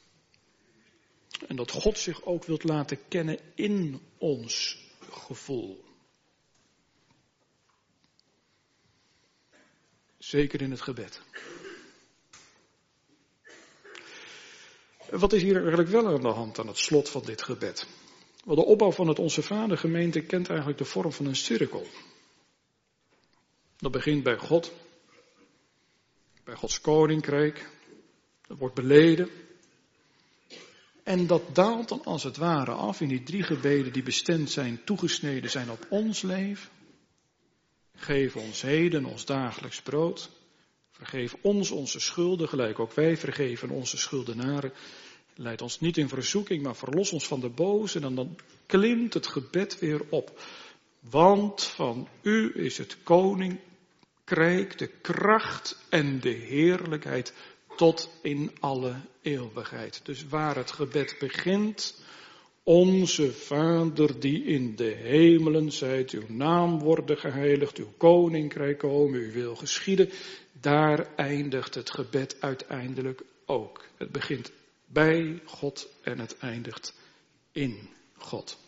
En dat God zich ook wilt laten kennen in ons gevoel. Zeker in het gebed. Wat is hier eigenlijk wel aan de hand aan het slot van dit gebed? Wel, de opbouw van het Onze Vader gemeente kent eigenlijk de vorm van een cirkel. Dat begint bij God, bij Gods koninkrijk, dat wordt beleden. En dat daalt dan als het ware af in die 3 gebeden die bestemd zijn, toegesneden zijn op ons leven. Geef ons heden ons dagelijks brood. Vergeef ons onze schulden, gelijk ook wij vergeven onze schuldenaren. Leid ons niet in verzoeking, maar verlos ons van de boze. En dan klimt het gebed weer op. Want van u is het koninkrijk koninkrijk, de kracht en de heerlijkheid tot in alle eeuwigheid. Dus waar het gebed begint, onze Vader die in de hemelen zijt, uw naam worden geheiligd, uw koninkrijk komen, uw wil geschieden. Daar eindigt het gebed uiteindelijk ook. Het begint bij God en het eindigt in God.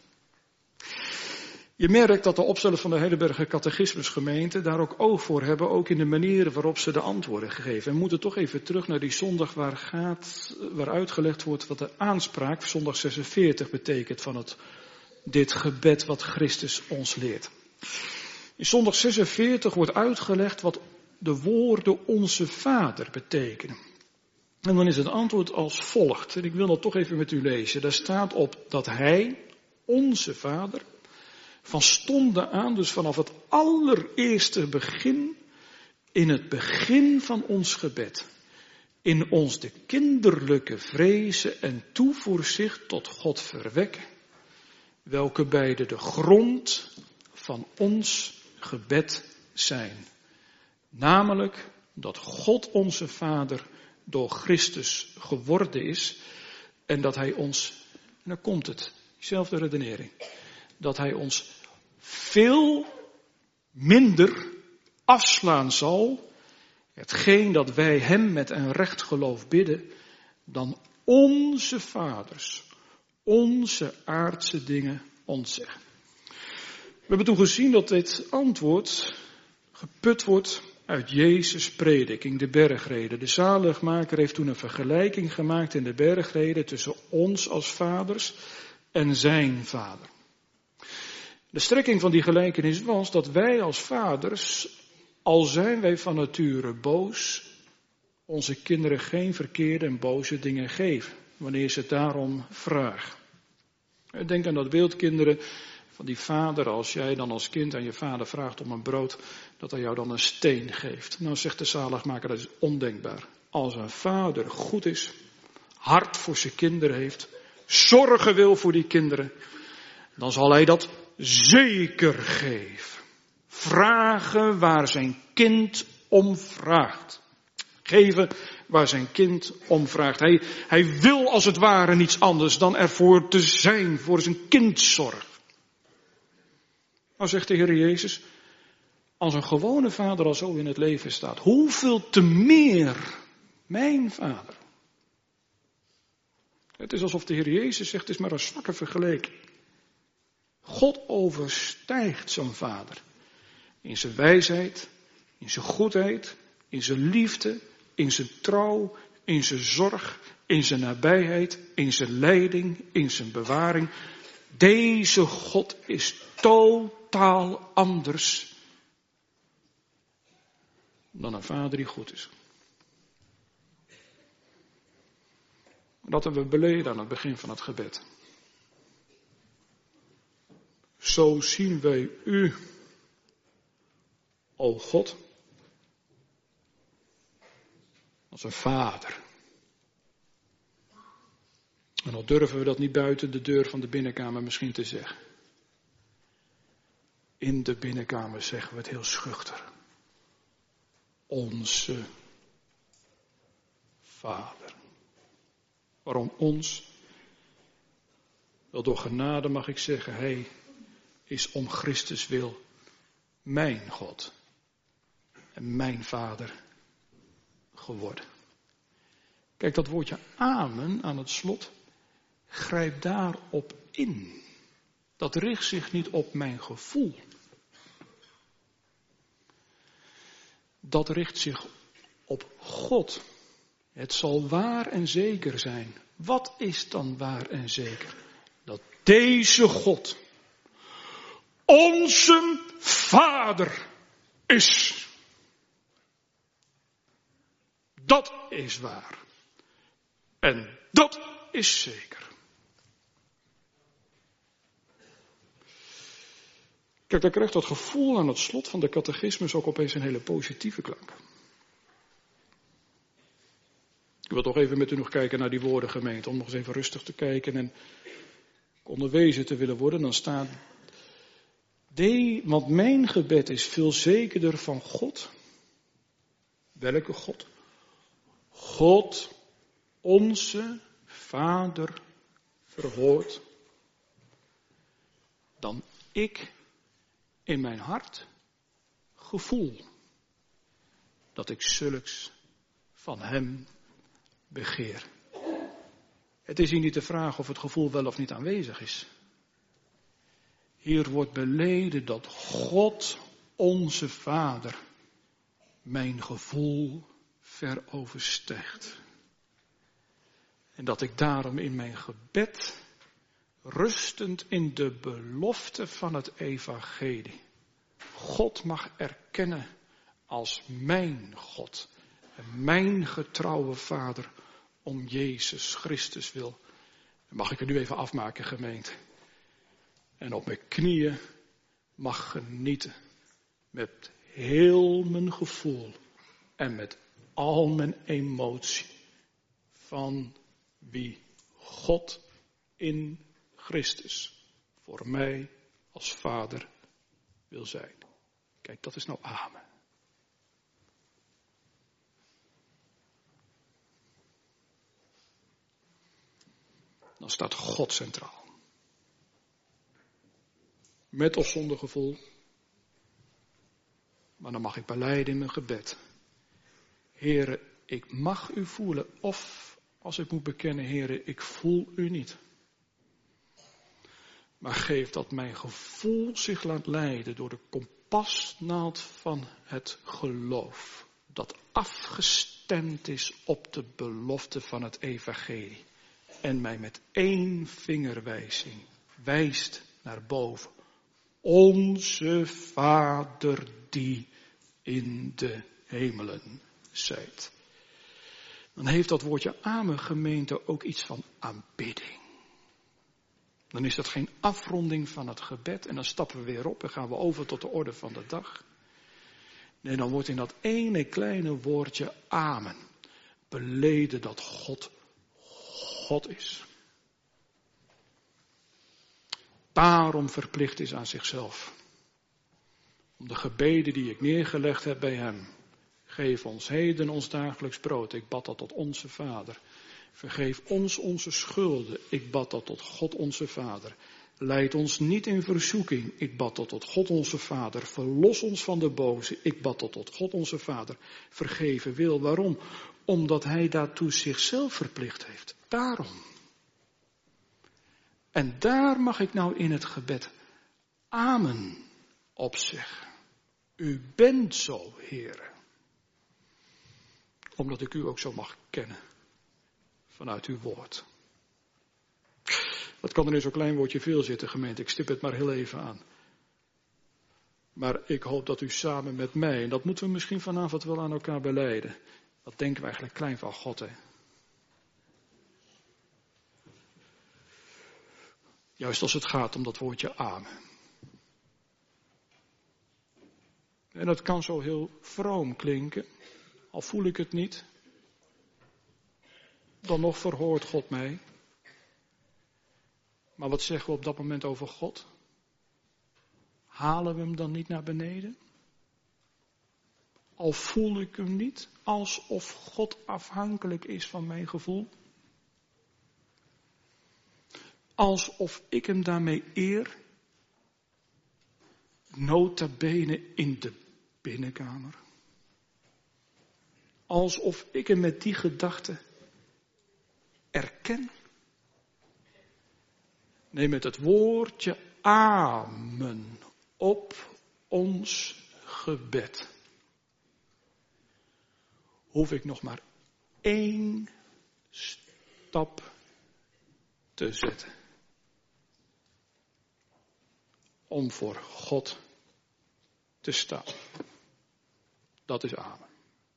Je merkt dat de opstellers van de Heidelberger Catechismusgemeente daar ook oog voor hebben, ook in de manieren waarop ze de antwoorden geven. We moeten toch even terug naar die zondag waar uitgelegd wordt wat de aanspraak, zondag 46, betekent van dit gebed wat Christus ons leert. In zondag 46 wordt uitgelegd wat de woorden onze Vader betekenen. En dan is het antwoord als volgt. En ik wil dat toch even met u lezen. Daar staat op dat Hij, onze Vader, van stonden aan, dus vanaf het allereerste begin, in het begin van ons gebed, in ons de kinderlijke vrezen en toevoerzicht tot God verwekken, welke beide de grond van ons gebed zijn. Namelijk dat God onze Vader door Christus geworden is en dat Hij ons, en dan komt het, diezelfde redenering, dat Hij ons veel minder afslaan zal, hetgeen dat wij Hem met een recht geloof bidden, dan onze vaders, onze aardse dingen ons zeggen. We hebben toen gezien dat dit antwoord geput wordt uit Jezus' prediking, de bergrede. De zaligmaker heeft toen een vergelijking gemaakt in de bergrede tussen ons als vaders en zijn Vader. De strekking van die gelijkenis was dat wij als vaders, al zijn wij van nature boos, onze kinderen geen verkeerde en boze dingen geven, wanneer ze daarom vragen. Denk aan dat beeld, kinderen, van die vader, als jij dan als kind aan je vader vraagt om een brood, dat hij jou dan een steen geeft. Nou zegt de zaligmaker, dat is ondenkbaar. Als een vader goed is, hart voor zijn kinderen heeft, zorgen wil voor die kinderen, dan zal hij dat zeker geven. Vragen waar zijn kind om vraagt. Geven waar zijn kind om vraagt. Hij wil als het ware niets anders dan ervoor te zijn, voor zijn kind zorg. Nou zegt de Heer Jezus, als een gewone vader al zo in het leven staat, hoeveel te meer mijn Vader. Het is alsof de Heer Jezus zegt, het is maar een zwakke vergelijking. God overstijgt zo'n vader. In zijn wijsheid, in zijn goedheid, in zijn liefde, in zijn trouw, in zijn zorg, in zijn nabijheid, in zijn leiding, in zijn bewaring. Deze God is totaal anders dan een vader die goed is. Dat hebben we beleden aan het begin van het gebed. Zo zien wij u, o God, als een vader. En al durven we dat niet buiten de deur van de binnenkamer misschien te zeggen. In de binnenkamer zeggen we het heel schuchter. Onze Vader. Waarom ons? Wel door genade mag ik zeggen, Hij is om Christus wil mijn God en mijn Vader geworden. Kijk, dat woordje amen aan het slot, grijp daarop in. Dat richt zich niet op mijn gevoel. Dat richt zich op God. Het zal waar en zeker zijn. Wat is dan waar en zeker? Dat deze God onze Vader is. Dat is waar. En dat is zeker. Kijk, dan krijgt dat gevoel aan het slot van de catechismus ook opeens een hele positieve klank. Ik wil toch even met u nog kijken naar die woorden, gemeente, om nog eens even rustig te kijken en onderwezen te willen worden. Dan staat, want mijn gebed is veel zekerder van God Welke God? God, onze Vader, verhoort, dan ik in mijn hart gevoel dat ik zulks van hem begeer. Het is hier niet de vraag of het gevoel wel of niet aanwezig is. Hier wordt beleden dat God, onze Vader, mijn gevoel ver overstijgt. En dat ik daarom in mijn gebed, rustend in de belofte van het evangelie, God mag erkennen als mijn God en mijn getrouwe Vader om Jezus Christus wil. Mag ik er nu even afmaken, gemeente. En op mijn knieën mag genieten met heel mijn gevoel en met al mijn emotie van wie God in Christus voor mij als Vader wil zijn. Kijk, dat is nou amen. Dan staat God centraal. Met of zonder gevoel. Maar dan mag ik belijden in mijn gebed. Heere, ik mag u voelen. Of als ik moet bekennen, Heere, ik voel u niet. Maar geef dat mijn gevoel zich laat leiden door de kompasnaald van het geloof. Dat afgestemd is op de belofte van het evangelie. En mij met één vingerwijzing wijst naar boven. Onze Vader die in de hemelen zijt. Dan heeft dat woordje amen, gemeente, ook iets van aanbidding. Dan is dat geen afronding van het gebed en dan stappen we weer op en gaan we over tot de orde van de dag. Nee, dan wordt in dat ene kleine woordje amen beleden dat God God is. Daarom verplicht is aan zichzelf. Om de gebeden die ik neergelegd heb bij hem. Geef ons heden ons dagelijks brood. Ik bad dat tot onze Vader. Vergeef ons onze schulden. Ik bad dat tot God onze Vader. Leid ons niet in verzoeking. Ik bad dat tot God onze Vader. Verlos ons van de boze. Ik bad dat tot God onze Vader. Vergeven wil. Waarom? Omdat hij daartoe zichzelf verplicht heeft. Daarom. En daar mag ik nou in het gebed amen op zeggen. U bent zo, Heere. Omdat ik u ook zo mag kennen. Vanuit uw woord. Dat kan er in zo'n klein woordje veel zitten, gemeente. Ik stip het maar heel even aan. Maar ik hoop dat u samen met mij, en dat moeten we misschien vanavond wel aan elkaar belijden. Dat denken we eigenlijk klein van God, hè. Juist als het gaat om dat woordje amen. En dat kan zo heel vroom klinken, al voel ik het niet. Dan nog verhoort God mij. Maar wat zeggen we op dat moment over God? Halen we hem dan niet naar beneden? Al voel ik hem niet, alsof God afhankelijk is van mijn gevoel. Alsof ik hem daarmee eer. Nota bene in de binnenkamer. Alsof ik hem met die gedachte erken. Nee, met het woordje amen op ons gebed. Hoef ik nog maar 1 stap te zetten. Om voor God te staan. Dat is amen.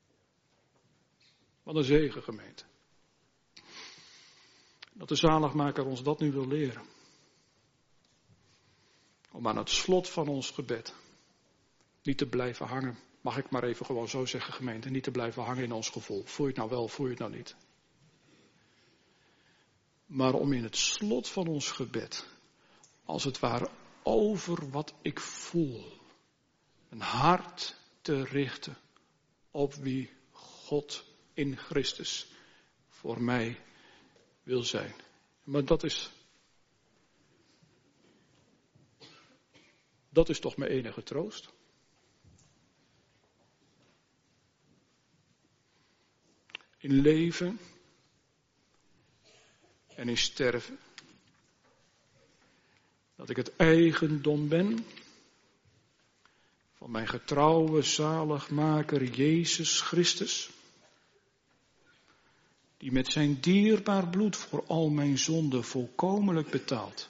Wat een zegen, gemeente. Dat de zaligmaker ons dat nu wil leren. Om aan het slot van ons gebed niet te blijven hangen. Mag ik maar even gewoon zo zeggen, gemeente. Niet te blijven hangen in ons gevoel. Voel je het nou wel, voel je het nou niet. Maar om in het slot van ons gebed, als het ware over wat ik voel, een hart te richten op wie God in Christus voor mij wil zijn. Maar dat is toch mijn enige troost. In leven en in sterven. Dat ik het eigendom ben van mijn getrouwe zaligmaker Jezus Christus. Die met zijn dierbaar bloed voor al mijn zonden volkomenlijk betaalt.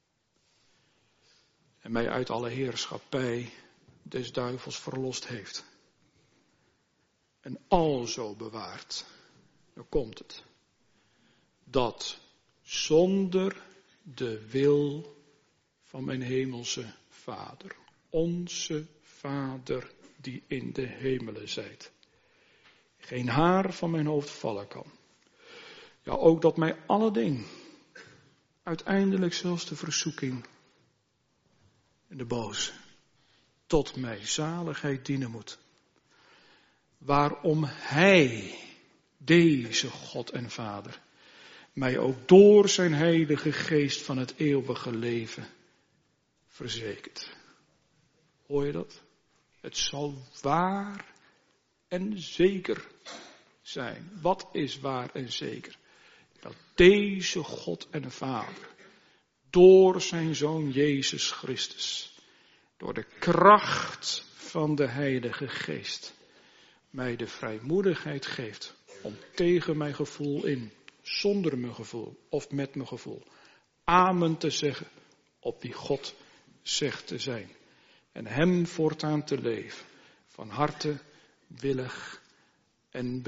En mij uit alle heerschappij des duivels verlost heeft. En alzo bewaart, dan komt het, dat zonder de wil van mijn hemelse Vader, onze Vader die in de hemelen zijt, geen haar van mijn hoofd vallen kan. Ja, ook dat mij alle dingen, uiteindelijk zelfs de verzoeking en de boze, tot mij zaligheid dienen moet. Waarom Hij, deze God en Vader, mij ook door zijn heilige geest van het eeuwige leven verzekert. Hoor je dat? Het zal waar en zeker zijn. Wat is waar en zeker? Dat deze God en Vader door zijn Zoon Jezus Christus, door de kracht van de Heilige Geest, mij de vrijmoedigheid geeft om tegen mijn gevoel in, zonder mijn gevoel of met mijn gevoel, amen te zeggen op wie God zegt te zijn. En hem voortaan te leven, van harte, willig en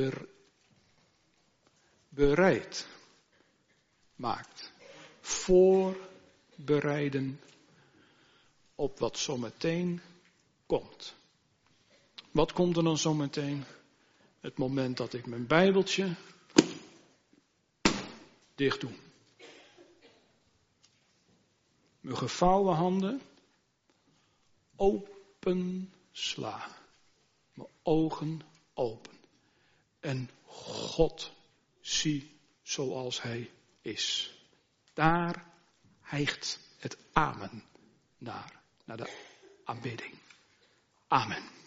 bereid maakt. Voorbereiden op wat zometeen komt. Wat komt er dan zometeen? Het moment dat ik mijn Bijbeltje dicht doe. Mijn gevouwen handen open sla. Mijn ogen open. En God zie zoals Hij is. Daar hijgt het amen naar de aanbidding. Amen.